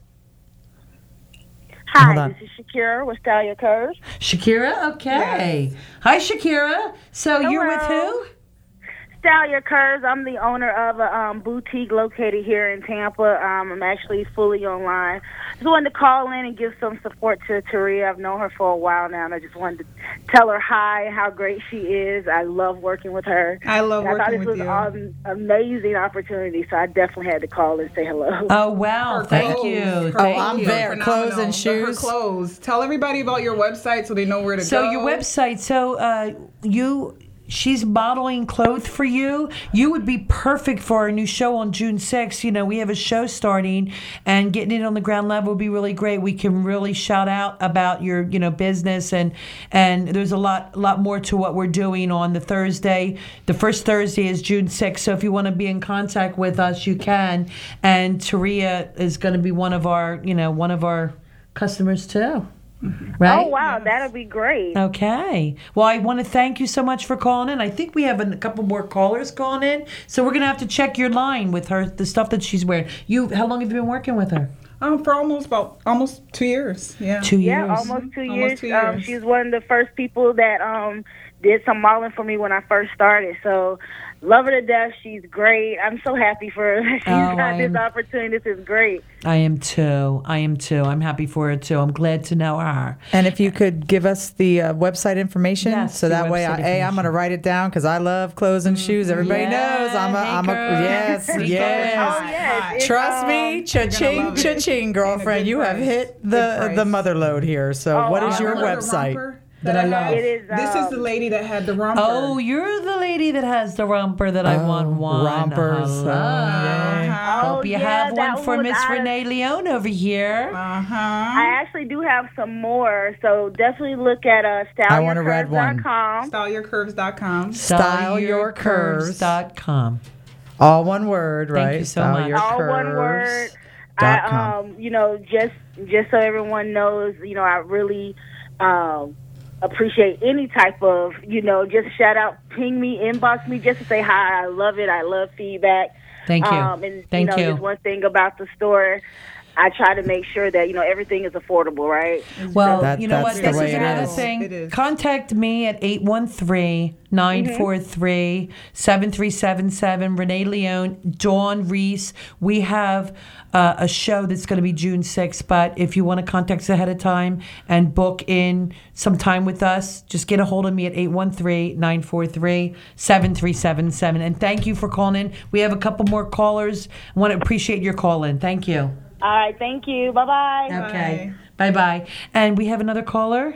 Hold Hi, on. this is Shakira with Stallion Curves. Shakira? Okay. Hi, Shakira. So you're with Hello. who? Stallion Curves. I'm the owner of a um, boutique located here in Tampa. Um, I'm actually fully online. Just wanted to call in and give some support to Taria. I've known her for a while now, and I just wanted to tell her hi, how great she is. I love working with her. I love And I thought working this with was you. an amazing opportunity, so I definitely had to call and say hello. Oh, wow. Her Thank clothes. you. Her Thank I'm you. there. Clothes Phenomenal. and The- Her shoes. clothes. Tell everybody about your website so they know where to So go. your website, so uh, you, she's modeling clothes for you. You would be perfect for our new show on June sixth. You know, we have a show starting, and getting it on the ground level would be really great. We can really shout out about your, you know, business, and and there's a lot, lot more to what we're doing on the Thursday. The first Thursday is June sixth. So if you want to be in contact with us, you can. And Taria is going to be one of our, you know, one of our customers too. Right? Oh, wow, that'll be great. Okay. Well, I want to thank you so much for calling in. I think we have a couple more callers calling in, so we're gonna have to check your line with her, the stuff that she's wearing. You, how long have you been working with her? Um, for almost about almost two years. Yeah. Two years. Yeah, almost two Almost years. two Um, years. she's one of the first people that um, did some modeling for me when I first started. So, love her to death. She's great. I'm so happy for her. She's Oh, got I this am- opportunity. This is great. I am too. I am too. I'm happy for her too. I'm glad to know her. And if you could give us the uh, website information, Yes, so the that way, I, website hey, I'm information. going to write it down because I love clothes and shoes. Everybody Yeah, knows I'm a, hey, I'm a girl. yes, Oh, yes. yes. It's, Trust um, me, cha-ching, love it. cha-ching, girlfriend. good You have price. hit Good the price. the mother load here. So, Oh, what is I your love the website? romper That I love. It is. This is the um, lady that had the romper. Oh, you're the lady that has the romper that I Oh, want one. rompers. Hello. Oh, yay. Hope you yeah, have that one for one Miss I- Renee Leone over here. Uh-huh. I actually do have some more, so definitely look at uh, I want a red one. stallion curves dot com. style your curves dot com. Style your curves. dot com. All one word, Thank right? you so Style much. your All curves. one word. dot I, com. um, you know, just just so everyone knows, you know, I really um, appreciate any type of, you know, just shout out, ping me, inbox me, just to say hi. I love it. I love feedback. Thank you. Um, and Thank you know, you. just one thing about the store, I try to make sure that you know everything is affordable, right? Well, That- you know what? that's the This way is it another is. It thing. is. Contact me at eight one three, nine four three, seven three seven seven. Renee Leone, Dawn Reese. We have uh, a show that's going to be June sixth, but if you want to contact us ahead of time and book in some time with us, just get a hold of me at eight one three, nine four three, seven three seven seven. And thank you for calling in. We have a couple more callers. I want to appreciate your call in. Thank you. All right, thank you. Bye bye. Okay. Bye bye. And we have another caller.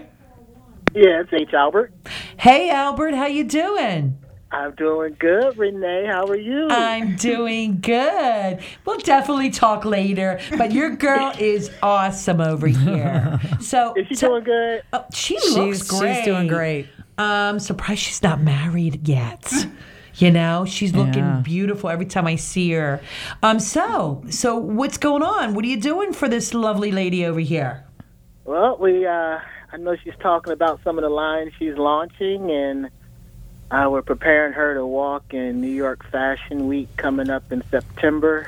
Yeah, it's H. Albert. Hey, Albert, how you doing? I'm doing good, Renee. How are you? I'm doing good. We'll definitely talk later, but your girl is awesome over here. So Is she so- doing good? Oh, she She's- looks great. she's doing great. Um, surprised she's not married yet. You know, she's looking Yeah. beautiful every time I see her. Um, so, so what's going on? What are you doing for this lovely lady over here? Well, we, uh, I know she's talking about some of the lines she's launching, and uh, we're preparing her to walk in New York Fashion Week coming up in September,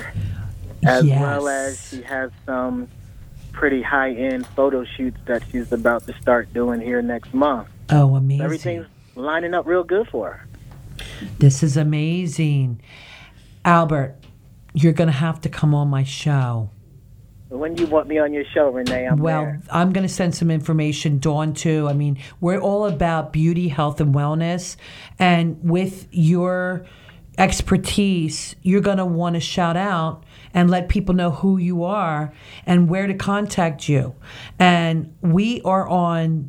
as Yes. well as she has some pretty high-end photo shoots that she's about to start doing here next month. Oh, amazing. Everything's lining up real good for her. This is amazing. Albert, you're going to have to come on my show. When you want me on your show, Renee, I'm Well, there. I'm going to send some information, Dawn, too. I mean, we're all about beauty, health, and wellness. And with your expertise, you're going to want to shout out and let people know who you are and where to contact you. And we are on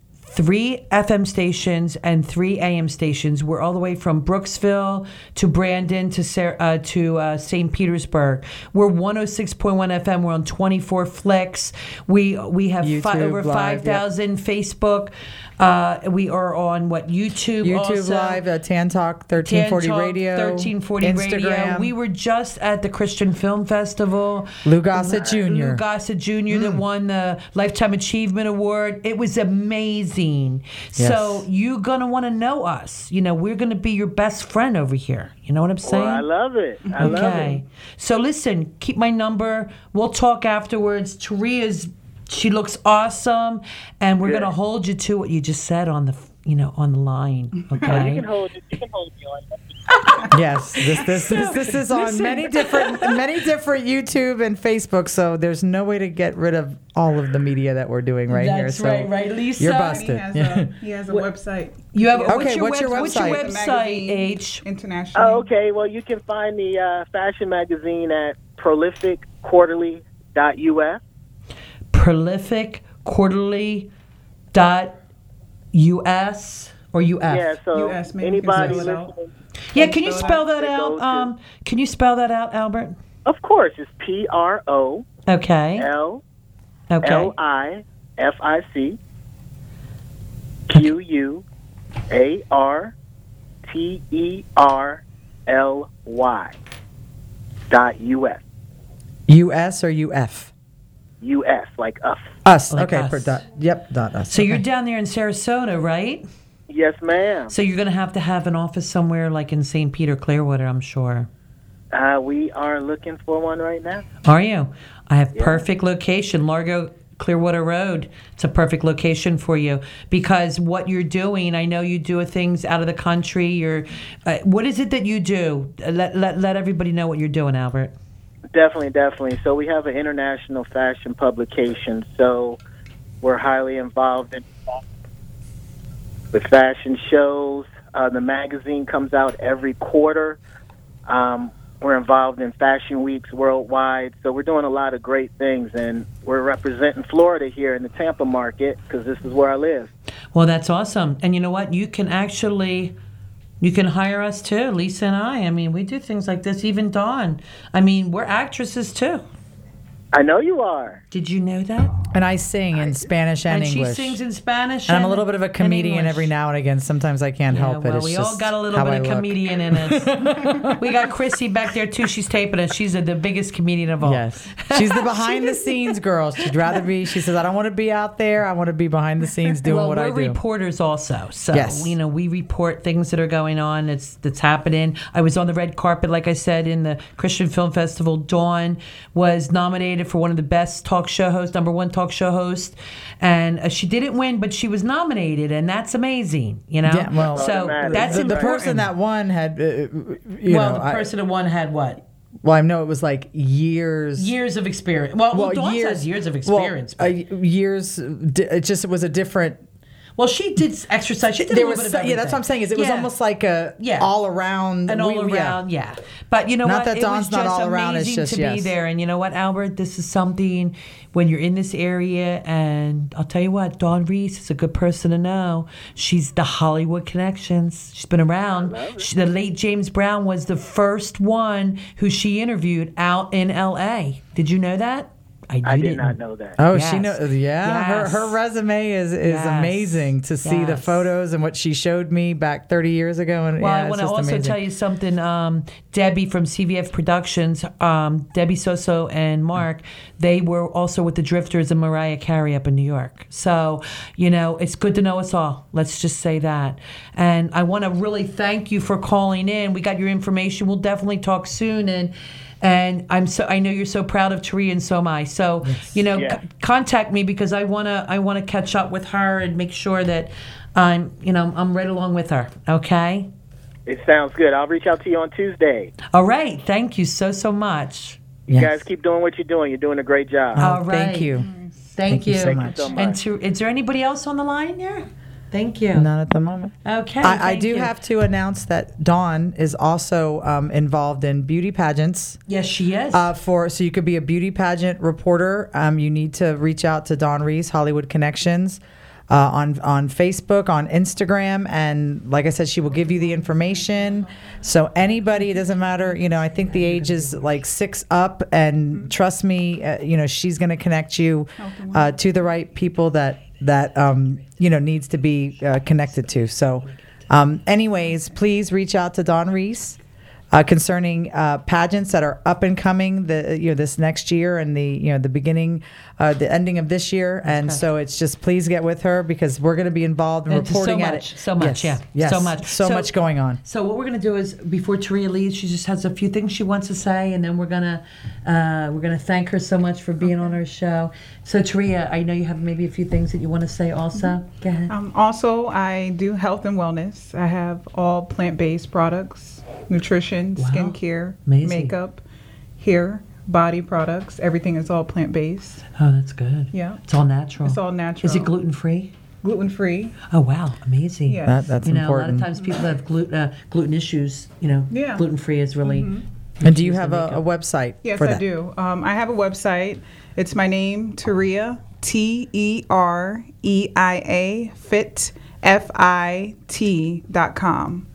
three F M stations and three A M stations. We're all the way from Brooksville to Brandon to Sar- uh, to uh, Saint Petersburg. We're one oh six point one F M. We're on twenty-four Flicks. We we have fi- YouTube over Live, five thousand Facebook. Uh, we are on what YouTube YouTube also. Live, uh, Tan Talk, thirteen forty Tan Talk, Radio, thirteen forty Radio. Instagram. We were just at the Christian Film Festival. Lou Gossett Junior Lou Gossett Junior that won the Lifetime Achievement Award. It was amazing. magazine. Yes. So you're going to want to know us. You know, we're going to be your best friend over here. You know what I'm saying? Well, I love it. I okay. love it. So listen, keep my number. We'll talk afterwards. Taria's, she looks awesome, and we're Good. going to hold you to what you just said on the, you know, on the line. Okay. You can hold it. You can hold me on it. Yes, this this this, this is on Listen. many different many different YouTube and Facebook. So there's no way to get rid of all of the media that we're doing right here. That's So right, right, Lisa? You're He busted. He has, Yeah. a, he has a website. You have He has- okay. What's, your, web- what's your website? website? H International. Oh, okay. Well, you can find the uh, fashion magazine at prolific quarterly dot U S. prolific quarterly dot U S or U F? Yeah, so U S, maybe you can anybody spell it out. listening, Yeah, can you spell that They out? go to- Um, can you spell that out, Albert? of course, it's P R O Okay. L Okay. L I F I C Q U A R T E R L Y dot U S. U S or U F? U S, like us. Us. Like okay. us. Per dot, yep. Dot us. So you're Okay. down there in Sarasota, right? Yes, ma'am. So you're going to have to have an office somewhere like in Saint Peter, Clearwater, I'm sure. Uh, we are looking for one right now. Are you? I have perfect location, Largo Clearwater Road. It's a perfect location for you because what you're doing, I know you do things out of the country. You're, uh, what is it that you do? Let, let, let everybody know what you're doing, Albert. Definitely, definitely. So we have an international fashion publication. So we're highly involved in with fashion shows. Uh, the magazine comes out every quarter. Um, we're involved in fashion weeks worldwide. So we're doing a lot of great things, and we're representing Florida here in the Tampa market because this is where I live. Well, that's awesome. And you know what? You can actually, you can hire us too, Lisa and I. I mean, we do things like this, even Dawn. I mean, we're actresses too. I know you are. Did you know that? And I sing in Spanish and, And English. she sings in Spanish. And I'm a little bit of a comedian English. every now and again. Sometimes I can't Yeah, help it. well, It's we just all got a little how bit I of look. comedian in us. We got Chrissy back there too. She's taping us. She's a, the biggest comedian of all. Yes. She's the behind the scenes girl. She'd rather be, she says, I don't want to be out there. I want to be behind the scenes doing well, what I we're do. reporters also, so Yes. you know we report things that are going on. It's that's happening. I was on the red carpet, like I said, in the Christian Film Festival. Dawn was nominated for one of the best talk show hosts, number one talk show host, and uh, she didn't win, but she was nominated, and that's amazing. You know, Yeah, well, so that's the, the important. person that won had, uh, you well, know, the I- person that won had what? well, I know it was like years. Years of experience. Well, well Dawn has years of experience. Well, uh, years. di- It just it was a different. Well, she did exercise. She did There a was little bit so- of yeah, that's what I'm saying. Is it was Yeah. almost like a Yeah. all around, An all we- yeah. around, yeah. But you know Not what? that It Dawn's was not just all around, it's amazing just- to yes. be there. And you know what, Albert? This is something when you're in this area, and I'll tell you what, Dawn Reese is a good person to know. She's the Hollywood Connections. She's been around. She, the late James Brown was the first one who she interviewed out in L A. Did you know that? I, I did didn't. not know that. Oh, Yes. she knows. Yeah, her Yes. her resume is is Yes. amazing to see the Yes. photos and what she showed me back thirty years ago. And Well, yeah, I it's want to just also amazing. tell you something. Um, Debbie from C V F Productions, um, Debbie Soso and Mark, they were also with the Drifters and Mariah Carey up in New York. So, you know, it's good to know us all. Let's just say that. And I want to really thank you for calling in. We got your information. We'll definitely talk soon. And and I'm so I know you're so proud of Taria, and so am I. So you know, Yes. c- contact me because I wanna I wanna catch up with her and make sure that I'm you know I'm right along with her. Okay. It sounds good. I'll reach out to you on Tuesday. All right. Thank you so, so much. You guys keep doing what you're doing. You're doing a great job. All right. Thank you. Thank, Thank you you. so much. so much. And to, is there anybody else on the line there? Thank you. Not at the moment. Okay. I, I thank do you. have to announce that Dawn is also um, involved in beauty pageants. Yes, she is. Uh, for so you could be a beauty pageant reporter. Um, you need to reach out to Dawn Reese, Hollywood Connections, uh, on on Facebook, on Instagram, and like I said, she will give you the information. So anybody, it doesn't matter. You know, I think the age is like six up, and trust me, uh, you know, she's going to connect you uh, to the right people that that um, you know needs to be uh, connected to. So, um, anyways, please reach out to Dawn Reese. uh, concerning uh, pageants that are up and coming. The you know this next year and the you know the beginning, uh, the ending of this year, and Okay. so it's just please get with her because we're going to be involved in And reporting so at much, it. so much, Yes, yeah, yes, so much, so, much going on. So what we're gonna do is before Taria leaves, she just has a few things she wants to say, and then we're gonna uh, we're gonna thank her so much for being on our show. So Taria, I know you have maybe a few things that you want to say also. Go ahead. Um, also, I do health and wellness. I have all plant-based products, nutrition, Wow. skincare, Amazing. makeup, hair, body products. Everything is all plant-based. Oh, that's good. Yeah. It's all natural. It's all natural. Is it gluten free? Gluten-free. Oh wow, amazing. Yes. That- that's you know, important. a lot of times people that have gluten uh, gluten issues, you know, Yeah. gluten free is really. And do you have a, a website Yes, for I that? do. Um, I have a website. It's my name, Taria, T E R E I A, fit, F I T dot com.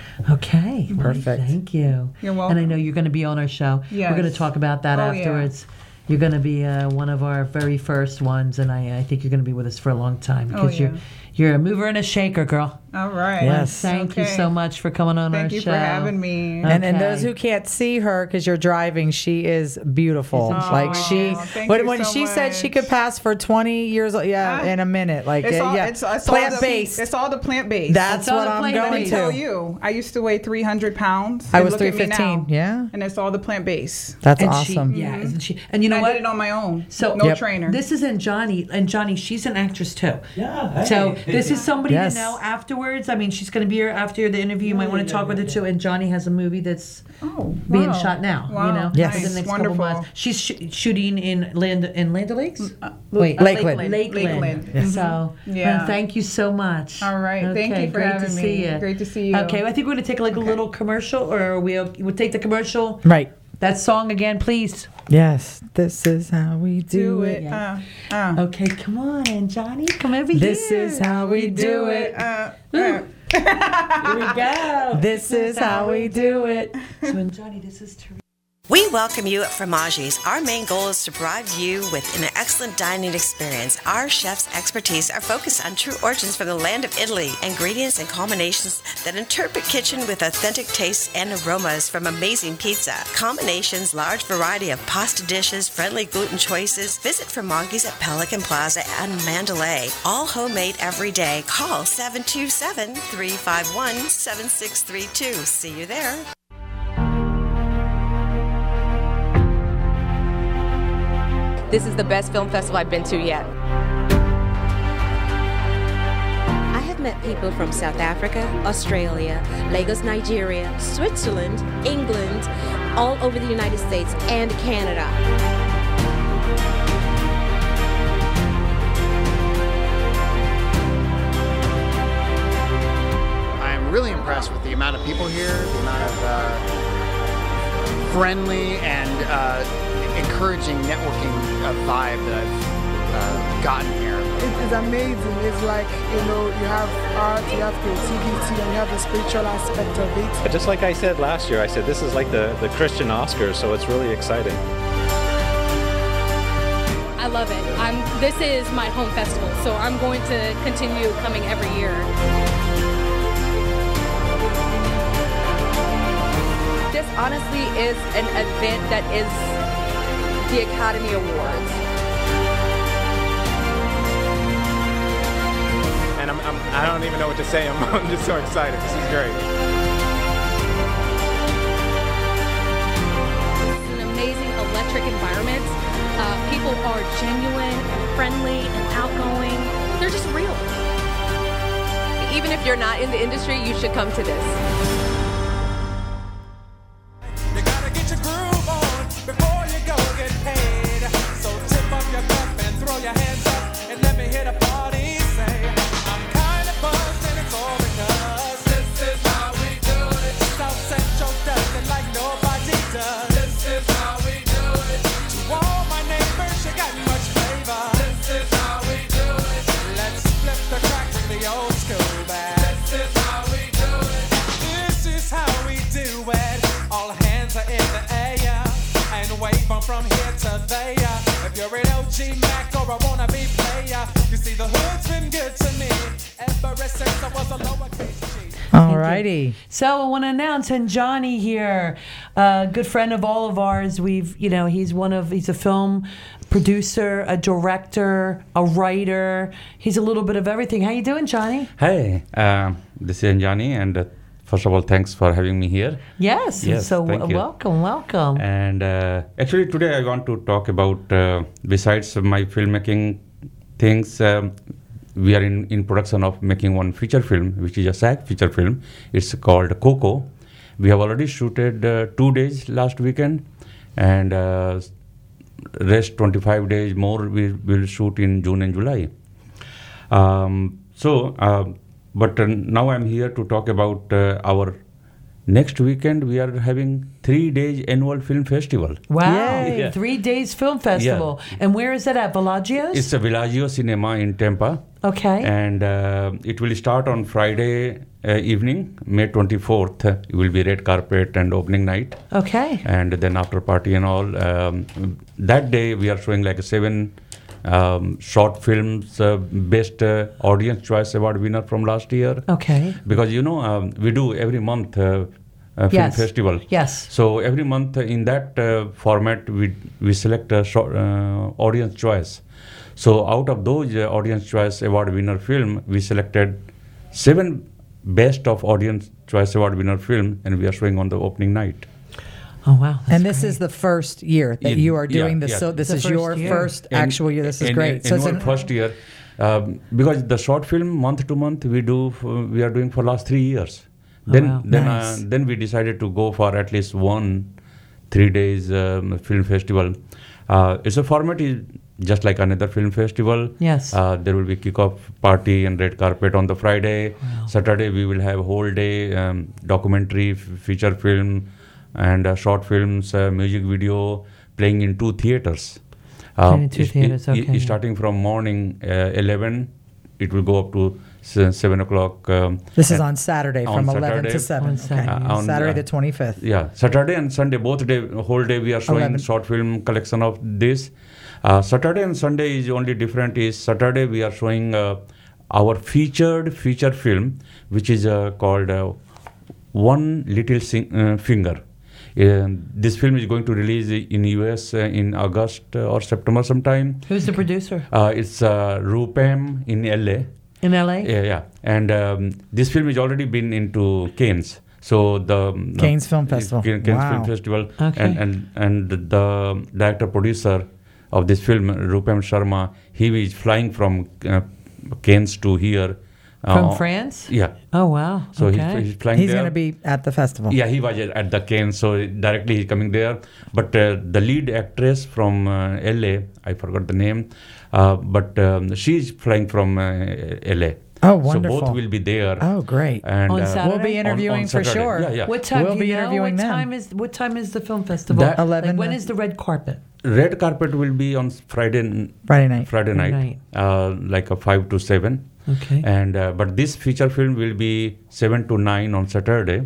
Okay. well, Perfect. Thank you. You're welcome. And I know you're going to be on our show. Yes. We're going to talk about that Oh, yeah. afterwards. You're going to be uh, one of our very first ones, and I, I think you're going to be with us for a long time Oh, because yeah. you're you're a mover and a shaker, girl. All right. Yes. Thank you Okay. so much for coming on Thank our you show. for having me. And, and Okay. those who can't see her because you're driving, she is beautiful. Isn't she like she, gorgeous? Thank when, you when so she said she much. could pass for twenty years, yeah, Ah. in a minute. Like It's uh, all, yeah, it's, it's all plant the, based. It's all the plant based. That's It's all what the I'm plant going Let me based. tell to. you, I used to weigh three hundred pounds. I and was look at me three fifteen. now. Yeah, And it's all the plant based. that's And awesome. She, yeah, isn't she? And you know I what? did it on my own. So no Yep. trainer. This is in Johnny, and Johnny, she's an actress too. Yeah. So hey. this is somebody Yes. to know afterwards. I mean, she's going to be here after the interview. You might want to talk with her too. And Johnny has a movie that's oh, being wow. shot now. Wow. You know, Yes. within the next Wonderful. couple months. She's sh- shooting in Land in Land O'Lakes. Wait, uh, Lakeland. Lakeland. Lakeland. Yes. So Yeah. well, thank you so much. All right. Thank Okay, you for great having to me. see you. Great to see you. Okay, well, I think we're going to take like a little commercial, or we'll we'll take the commercial. Right. That song again, please. Yes. This is how we do, Do it. it. Uh, uh. Okay, come on, and Johnny, come over This here. is how we do it. Uh, Ooh. uh. Here we go. This is how we do it. So, and Johnny, this is Teresa. We welcome you at Fromaggi's. Our main goal is to provide you with an excellent dining experience. Our chefs' expertise are focused on true origins from the land of Italy, ingredients and combinations that interpret kitchen with authentic tastes and aromas from amazing pizza. Combinations, large variety of pasta dishes, friendly gluten choices. Visit Fromaggi's at Pelican Plaza and Mandalay. All homemade every day. Call seven two seven, three five one, seven six three two. See you there. This is the best film festival I've been to yet. I have met people from South Africa, Australia, Lagos, Nigeria, Switzerland, England, all over the United States and Canada. I'm really impressed with the amount of people here, the amount of uh, friendly and uh, encouraging networking uh, vibe that I've uh, gotten here. It's amazing. It's like, you know, you have art, you have creativity, and you have the spiritual aspect of it. But just like I said last year, I said this is like the, the Christian Oscars, so it's really exciting. I love it. I'm, this is my home festival, so I'm going to continue coming every year. This honestly is an event that is the Academy Awards. And I'm, I'm, I don't even know what to say. I'm, I'm just so excited. This is great. This is an amazing electric environment. Uh, people are genuine and friendly and outgoing. They're just real. Even if you're not in the industry, you should come to this. You gotta get your groove on before you go get paid. So tip up your cup and throw your hands up and let me hit a party. Say, I'm kinda buzzed and it's all because this is how we do it. South Central does it like nobody does. This is how we do it. To all my neighbors, you got much flavor. This is how we do it. Let's flip the crack with the old school back. This is how we do it. This is how we do it. All hands are in the air and wave from from here to there. If you're an O G Mac or a wannabe player, you see the hood's been good to me ever since I was a lowercase G. All righty. So I want to announce, and Johnny here, a good friend of all of ours. We've, you know, he's one of, he's a film producer, a director, a writer. He's a little bit of everything. How you doing, Johnny? Hey, uh, this is Johnny, and uh, first of all, thanks for having me here. Yes. Yes, so thank w- you. welcome, welcome. And uh, actually, today I want to talk about, uh, besides my filmmaking things, um, we are in, in production of making one feature film, which is a SAG feature film. It's called Coco. We have already shooted uh, two days last weekend, and uh, rest twenty-five days more we will shoot in June and July. Um, so, uh, but uh, now I'm here to talk about uh, our next weekend. We are having three days annual film festival. Wow. Yeah. Three days film festival. And where is it at? Villaggio's? It's a Villaggio Cinema in Tampa. Okay. And uh, it will start on Friday uh, evening, May twenty-fourth. It will be red carpet and opening night. Okay. And then after party and all. Um, that day we are showing like seven um, short films, uh, best uh, audience choice award winner from last year. Okay. Because you know um, we do every month uh, a film Yes. festival. Yes. So every month uh, in that uh, format we we select a short, uh, audience choice. So out of those uh, audience choice award winner film, we selected seven best of audience choice award winner film, and we are showing on the opening night. Oh wow! And this is the first year that In- you are yeah, doing this. yeah. So this The is first your year. first And- actual year. This is and- great. and So it's our an, first year, um, because the short film month to month we do, f- we are doing for last three years. Oh, Then wow. then Nice. uh, then we decided to go for at least one three days um, film festival. Uh, it's a format is just like another film festival. Yes. Uh, there will be kickoff party and red carpet on the Friday. Saturday we will have whole day um, documentary, f- feature film, and uh, short films, uh, music video playing in two theaters. Playing in two it's- theaters, it- it- okay. it's starting from morning uh, eleven. It will go up to s- seven o'clock. Um, this is uh, on Saturday from eleven to seven. Okay. uh, on, Saturday uh, the twenty-fifth. Yeah, Saturday and Sunday, both day, whole day we are showing eleven. short film collection of this. Uh, Saturday and Sunday is only different. Is Saturday we are showing uh, our featured feature film, which is uh, called uh, One Little Sing- uh, Finger. Uh, this film is going to release in U S uh, in August uh, or September sometime. Who's the producer? Uh, it's uh, Rupam in L A. In L A? Yeah, yeah. And um, this film has already been into Cannes. So the um, Cannes Film Festival. Cannes Cannes Wow. Film Festival. Okay. And, and and the director producer of this film, Rupam Sharma, he is flying from uh, Cannes to here. From uh, France? Yeah. Oh wow. So okay. he's, he's flying He's there. going to be at the festival. Yeah, he was at the Cannes, so directly he's coming there. But uh, the lead actress from uh, L A, I forgot the name, uh, but um, she's flying from uh, L A. Oh, wonderful. So both will be there. Oh, great. And, On uh, Saturday? We'll be interviewing on- on for Saturday. sure. Yeah, yeah. What time We'll do be you know? interviewing What them. time is what time is the film festival? That- eleven. Like, when is the red carpet? Red carpet will be on Friday. n- Friday night. Friday Friday night, uh, like a five to seven. Okay. And uh, but this feature film will be seven to nine on Saturday.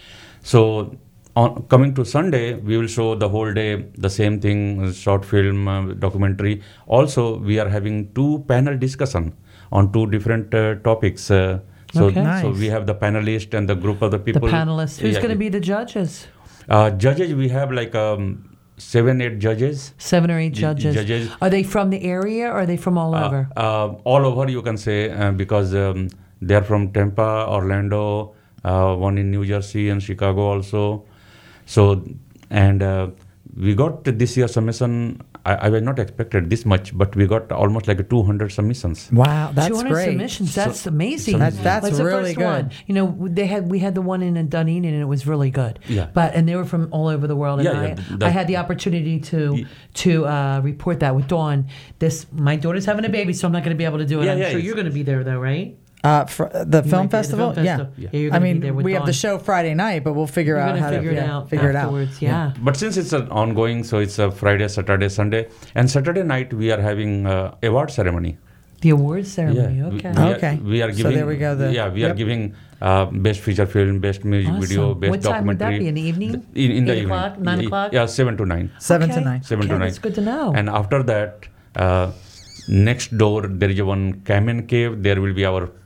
So on coming to Sunday, we will show the whole day the same thing, uh, short film, uh, documentary. Also, we are having two panel discussion on two different uh, topics. Uh, so, Okay. so Nice. we have the panelist and the group of the The people. panelists. Who's Yeah, going to be the judges? Uh, judges, we have like um, seven, eight judges. Seven or eight Ju- judges. judges. Are they from the area or are they from all Uh, over? uh, all over, you can say, uh, because um, they are from Tampa, Orlando, uh, one in New Jersey and Chicago also. So, and uh, we got this year submission. I, I was not expected this much, but we got almost like two hundred submissions. Wow, that's two hundred great. submissions. That's So- amazing. so That's- that's What's the really first good. One? You know, they had we had the one in Dunedin and it was really good. Yeah. But and they were from all over the world. And Yeah, I, yeah, th- I that- had the opportunity to to uh, report that with Dawn. This my daughter's having a baby, so I'm not going to be able to do it. Yeah, I'm yeah, sure it's- you're going to be there though, right? Uh, for the You film might be at the festival, film yeah. festival. Yeah, you're I gonna be mean, there with we have the Dawn. show Friday night, but we'll figure You're out gonna how figure to it yeah, out figure afterwards, it out. yeah. But since it's an ongoing, so it's a Friday, Saturday, Sunday, and Saturday night we are having uh, award ceremony. The awards ceremony. Yeah, Okay. We, we Okay. Are, we are So giving. there we go, the- yeah, we are yep. giving uh, best feature film, best music video, Awesome. best What time would that documentary. be? In the evening? In, in the Eight evening. o'clock? Nine Yeah, o'clock? Yeah, seven to nine. Seven to Okay. nine. Seven Okay, to nine. that's good to know. And after that, uh, next door there is a one Cayman Cave. There will be our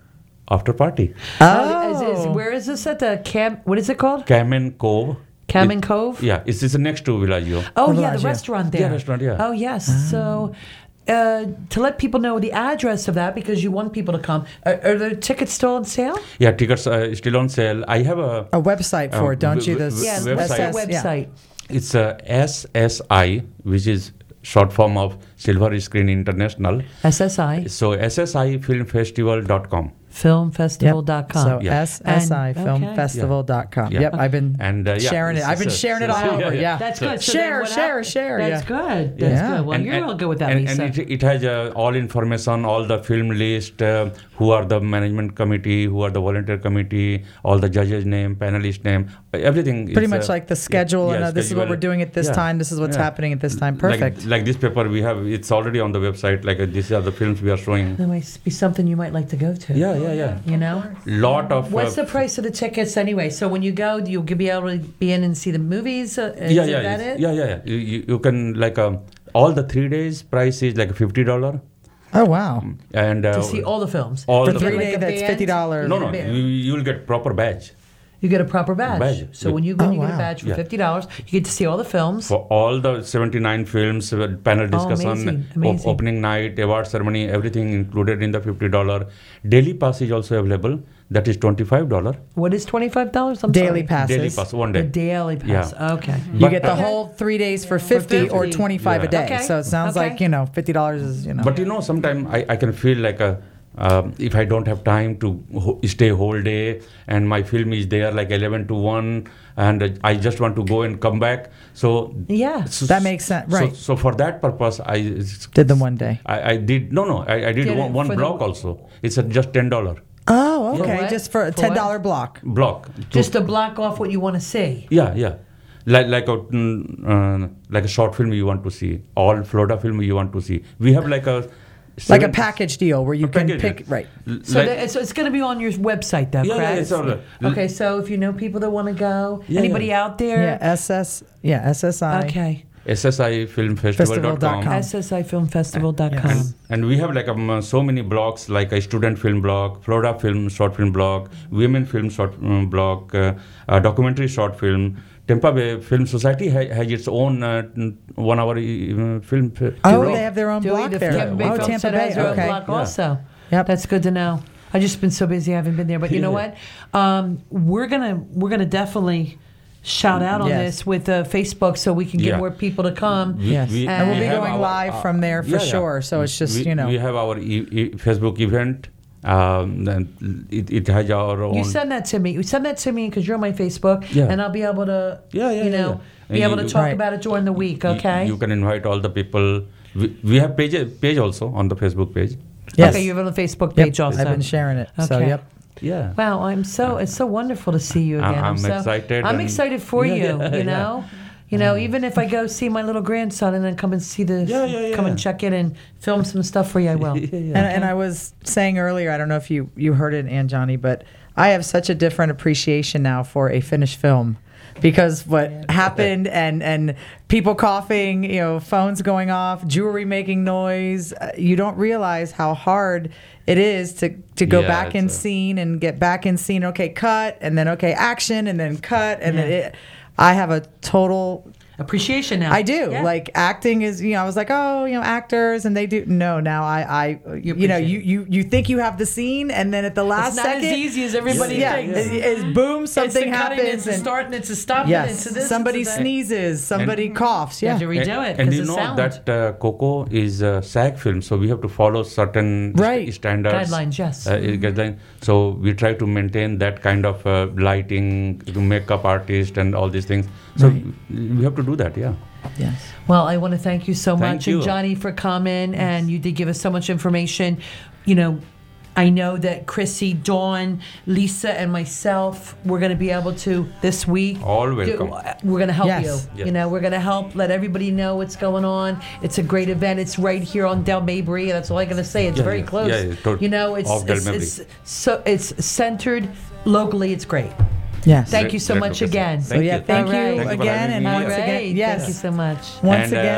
after party. Oh, is, is, where is this at the Cam? What is it called? Kamen Cove. Kamen It- Cove. Yeah, it's, it's next to Villaggio. Oh yeah, the restaurant there. Yeah, restaurant. Yeah. Oh yes. So. Uh, to let people know the address of that because you want people to come. Are, are the tickets still on sale? Yeah, tickets are still on sale. I have a A website for it, don't you? This Yeah, what's that website? It's uh, S S I, which is short form of Silver Screen International. S S I. So S S I film festival dot com. film festival dot com. So Yeah. S S I And- film okay. festival dot com. Yeah. Yep, I've been And, uh, yeah, sharing it. it's- I've been it's a- sharing it it's all a- over. yeah, Yeah, That's good. So share, then what share, hap- share. That's yeah. good. That's Yeah. good. Well, And- you're and- all good with that, and, Lisa. And it, it has uh, all information, all the film list, uh, who are the management committee, who are the volunteer committee, all the judges' name, panelist name, everything. Pretty is, much uh, like the schedule, yeah, and uh, this is what schedule. we're doing at this Yeah. time. This is what's Yeah. happening at this time. Like- Perfect. Like, this paper we have, it's already on the website. Like uh, these are the films we are showing. That might be something you might like to go to. Yeah, yeah, yeah. You know? Lot of. What's uh, the price of the tickets anyway? So when you go, you'll be able to be in and see the movies? Uh, is yeah, it yeah, that it's- it? yeah, yeah, yeah. You, you, you can like um, all the three days price is like fifty dollar. Oh wow! And uh, To see all the films? all For the three Like days, a that's band? fifty dollars. No, no, you, you'll get proper badge. You get a proper badge. Badge. So when you go, Oh, you get a wow. badge for Yeah. fifty dollars. You get to see all the films. For all the seventy-nine films, uh, panel discussion, amazing, op- amazing. opening night, award ceremony, everything included in the fifty dollar. Daily pass is also available. That is twenty-five dollar. What is twenty-five dollars? I'm Daily sorry. passes. Daily pass, one The day. daily pass. Yeah. Okay. You But, get the uh, whole three days for fifty or fifty. twenty-five a Yeah. day. Okay. So it sounds Okay. like you know fifty dollars is you know. But you know, sometimes I, I can feel like a, um, if I don't have time to ho- stay whole day and my film is there like eleven to one and uh, I just want to go and come back. So Yeah. so- That makes sense, so- right. So, for that purpose, I Did them one day. I, I did no no I, I did Did one, it one for the- block also. It's at just ten dollar Oh, For okay. what? Just for a For ten what? dollar block. block. To- Just to block off what you want to see. yeah yeah. Like like a mm, uh, like a short film you want to see, all Florida film you want to see. We have like a Like a seven- package deal where you a can package, pick yeah. right. L- So, like- that, so it's going to be on your website, though, Yeah, yeah, correct? it's all right. Okay, so if you know people that want to go, Yeah, anybody yeah. out there? Yeah, S S. Yeah, S S I. Okay. S S I film festival dot com. Festival. S S I film festival dot com. Yes. And we have like um, uh, so many blogs, like a student film blog, Florida film short film blog, women film short um, blog, uh, uh, documentary short film. Tampa Bay Film Society ha- has its own uh, one hour uh, film. F- Oh, blog. they have their own Dewey, block the there. Tampa Bay Oh, Film Tampa Center Bay. has their own Okay. block Yeah. also. Yep. That's good to know. I've just been so busy, I haven't been there. But you know Yeah. what? Um, we're gonna we're gonna definitely shout out on Yes. this with uh, Facebook so we can get Yeah. more people to come. We- Yes, we- and we'll we be have going our- live from there for Yeah, yeah. sure. So it's just we, you know. we have our e- e- Facebook event. Um, and it, it has our own. You send that to me. You send that to me because you're on my Facebook, Yeah. and I'll be able to, Yeah, yeah, you yeah, know, yeah. be And able you- to talk Right. about it during the week. You- Okay. You, can invite all the people. We, we have page page also on the Facebook page. Yes. Okay, you have a Facebook Yep, page also. I've been sharing it. So Okay. yep. Yeah. Wow, I'm so it's so wonderful to see you I- again. I'm so, excited I'm and- excited for Yeah, you. yeah, you yeah. know, you know, even if I go see my little grandson and then come and see the, Yeah, yeah, come and yeah. check in and film some stuff for you, I will. And, and I was saying earlier, I don't know if you, you heard it, Aunt Johnny, but I have such a different appreciation now for a finished film because what happened and, and people coughing, you know, phones going off, jewelry making noise, uh, you don't realize how hard it is to, to go Yeah, back in it's a- scene and get back in scene. Okay, cut, and then okay, action, and then cut, and then Yeah. it. I have a total Appreciation now. I do. Yeah. Like acting is, you know, I was like, oh, you know, actors and they do. No, now I, I, you, know, appreciate you, you, you think you have the scene, and then at the last It's not second, as easy as everybody yeah, thinks. Is, is boom, something it's a cutting, happens, it's a and starting, it's a stopping, yes, it's a this, somebody it's a that. sneezes, somebody coughs. You Yeah, have to redo it And, and because you of know sound. that uh, Coco is a SAG film, so we have to follow certain st- Right. standards. Guidelines, yes. Uh, guidelines. So we try to maintain that kind of uh, lighting, makeup artist, and all these things. So Right. we have to do that. Yeah. yes. Well, I want to thank you so Thank much, you. and Johnny for coming, and you did give us so much information. You know, I know that Chrissy, Dawn, Lisa, and myself, we're going to be able to this week. All do- welcome. we're going to help Yes. you. Yes. You know, we're going to help let everybody know what's going on. It's a great event. It's right here on Del Mabry. That's all I got to say. It's Yeah, very yeah. close. Yeah, yeah, tot- you know, it's off Del it's, Mabry. it's so it's centered locally. It's great. Yes. Thank Great- you so great much location. again. So Thank yeah, you. thank All you right. Thank you for again, having and me. All once right. again, yes. Thank you so much. Once and, again, uh,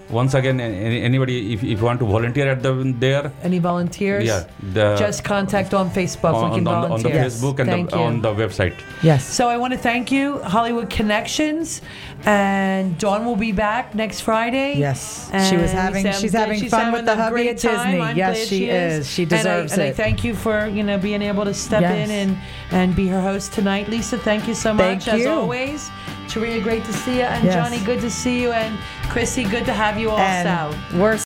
once again, any, anybody, if, if you want to volunteer at the there, any volunteers? Yeah, the, just contact on Facebook. On, we can on, the, on the volunteer. Facebook and Thank the, you. on the website. Yes. So I want to thank you, Hollywood Connections, and Dawn will be back next Friday. Yes, And she was having. Sam- She's having fun with the a hubby great at Disney. time. I'm Yes, glad she is. She deserves and I, it. And I thank you for you know being able to step Yes. in and and be her host tonight, Lisa. Thank you so much Thank as you. always. Taria, great to see you, and Yes. Johnny, good to see you, and Chrissy, good to have you all And out. we're